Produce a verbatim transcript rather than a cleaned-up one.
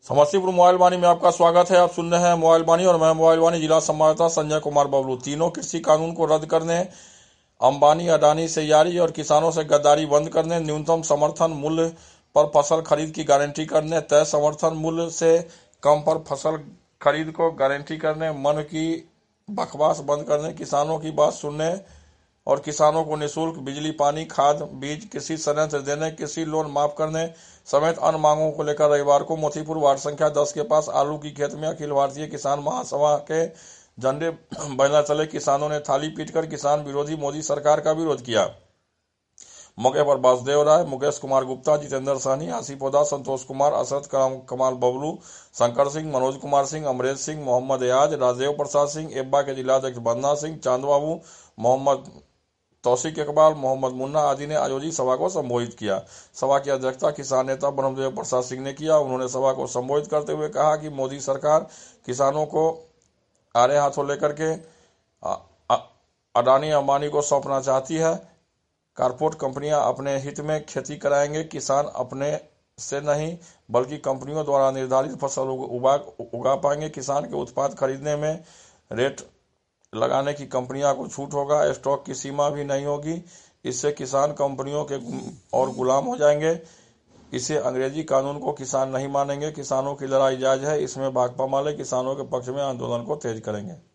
Samastipur mobile वाणी में आपका स्वागत है। आप सुन रहे हैं मोबाइल वाणी और मैं मोबाइल वाणी जिला संवाददाता संजय कुमार बबलू। तीनों कृषि कानून को रद्द करने, अंबानी अडानी से यारी और किसानों से गद्दारी बंद करने, न्यूनतम समर्थन मूल्य पर फसल खरीद की गारंटी करने, तय समर्थन मूल्य से कम पर फसल खरीद को गारंटी करने, मन की बकवास बंद करने, किसानों की बात सुनने और किसानों को निःशुल्क बिजली, पानी, खाद, बीज, कृषि संयंत्र देने, कृषि लोन माफ करने समेत अन्य मांगों को लेकर रविवार को मोतीपुर वार्ड संख्या दस के पास आलू की खेत में अखिल भारतीय किसान महासभा के झंडे बैनर तले किसानों ने थाली पीटकर किसान विरोधी मोदी सरकार का विरोध किया। मौके पर वासुदेव राय, मुकेश कुमार गुप्ता, जितेंद्र सहनी, आसिफ ओदा, संतोष कुमार, असरत कमाल बबलू, शंकर सिंह, मनोज कुमार सिंह, अमरेश सिंह, मोहम्मद एयाज, राजदेव प्रसाद सिंह, एब्बा के जिलाध्यक्ष बंदना सिंह, चांद बाबू, मोहम्मद तौसीक इकबाल, मोहम्मद मुन्ना आदि ने आयोजित सभा को संबोधित किया। सभा की अध्यक्षता किसान नेता ब्रह्मदेव प्रसाद सिंह ने किया। उन्होंने सभा को संबोधित करते हुए कहा कि मोदी सरकार किसानों को आड़े हाथों लेकर के अडानी अंबानी को सौंपना चाहती है। कारपोरेट कंपनियां अपने हित में खेती कराएंगे, किसान अपने से नहीं बल्कि कंपनियों द्वारा निर्धारित फसल उगा उगा पाएंगे। किसान के उत्पाद खरीदने में रेट लगाने की कंपनियों को छूट होगा। स्टॉक की सीमा भी नहीं होगी। इससे किसान कंपनियों के और गुलाम हो जाएंगे। इसे अंग्रेजी कानून को किसान नहीं मानेंगे। किसानों की लड़ाई जायज है, इसमें भाकपा माले किसानों के पक्ष में आंदोलन को तेज करेंगे।